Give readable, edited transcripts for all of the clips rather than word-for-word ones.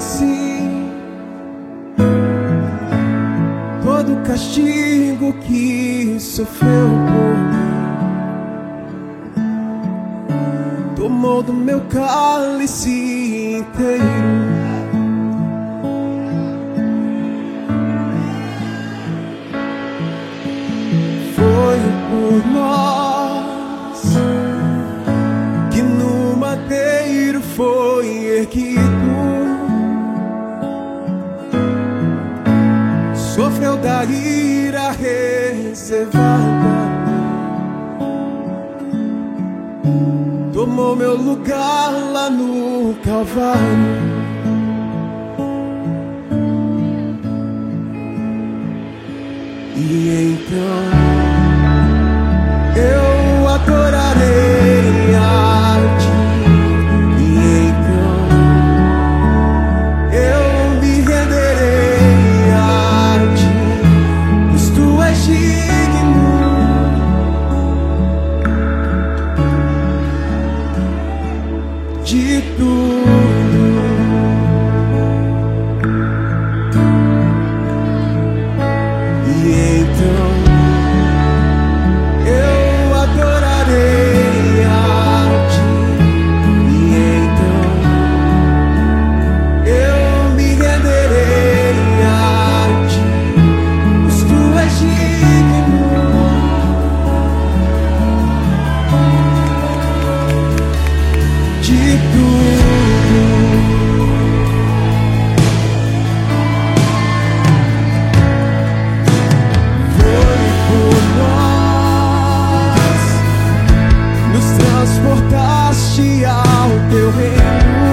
mereci todo o castigo que sofreu por mim. Tomou do meu cálice inteiro. Foi por nós que no madeiro foi erguido. Sofreu da ira reservada. Tomou meu lugar lá no Calvário. E então eu adorarei a Ti. E então eu me renderei a Ti, pois Tu és digno de tudo. E então eu adorarei a Ti. E então eu me renderei a Ti, pois Tu és digno de tudo. Foi por nós, nos transportaste ao Teu reino,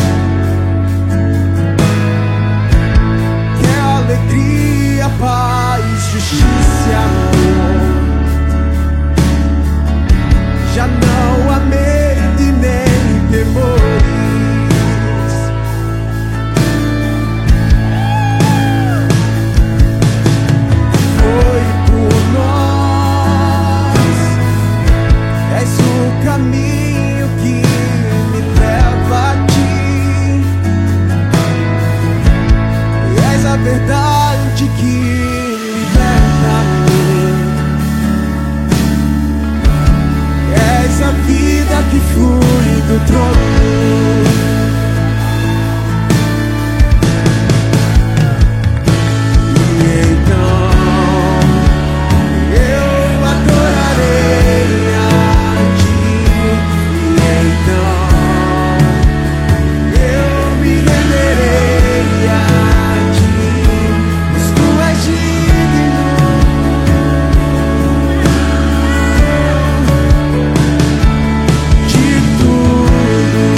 que é alegria, paz, justiça e amor. Já não há medo e nem temores. Foi por nós, és o caminho que me leva a Ti, és a verdade que liberta-me, és a vida que flui do trono. E então eu adorarei a Ti. E então eu me renderei a Ti, pois Tu és digno de tudo.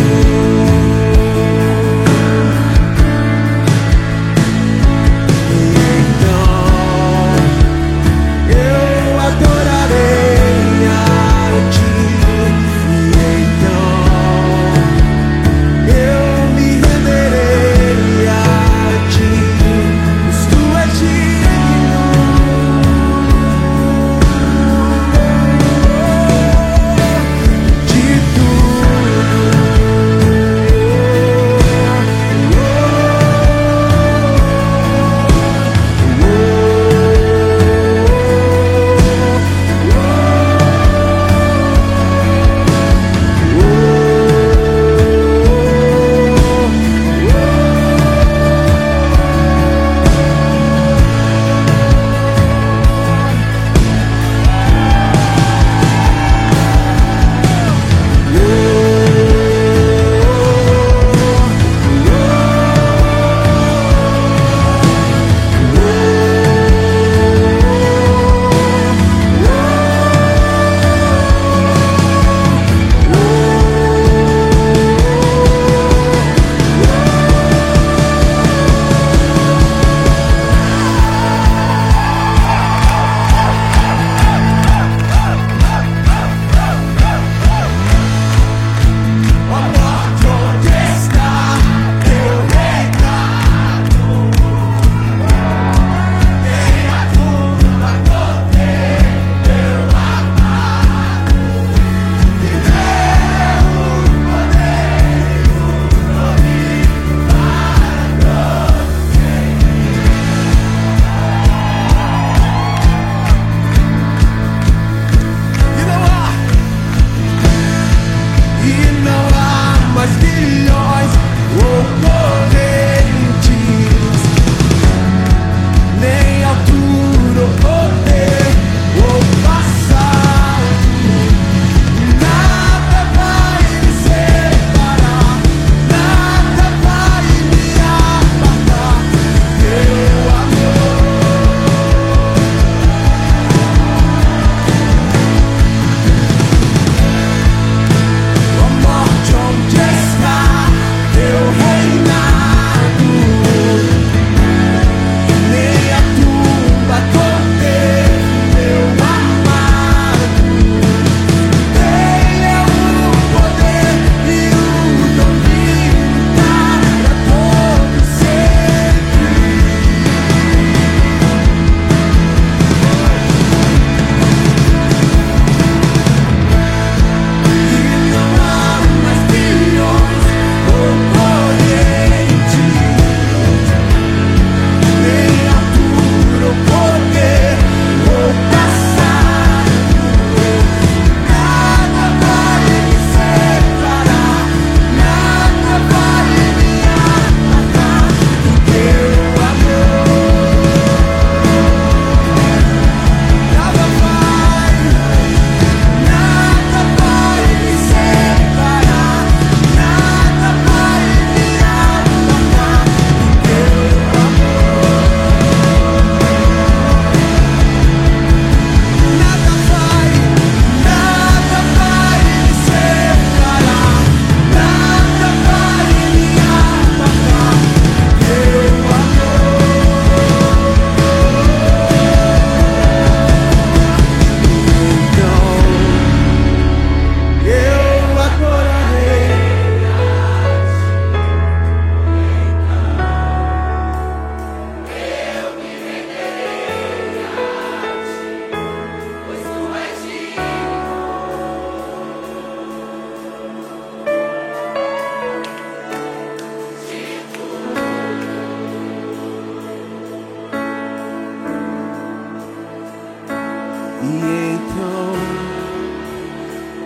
então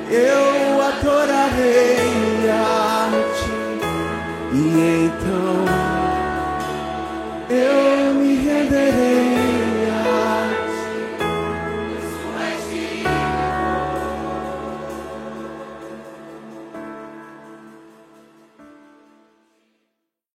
eu adorarei a ti, e então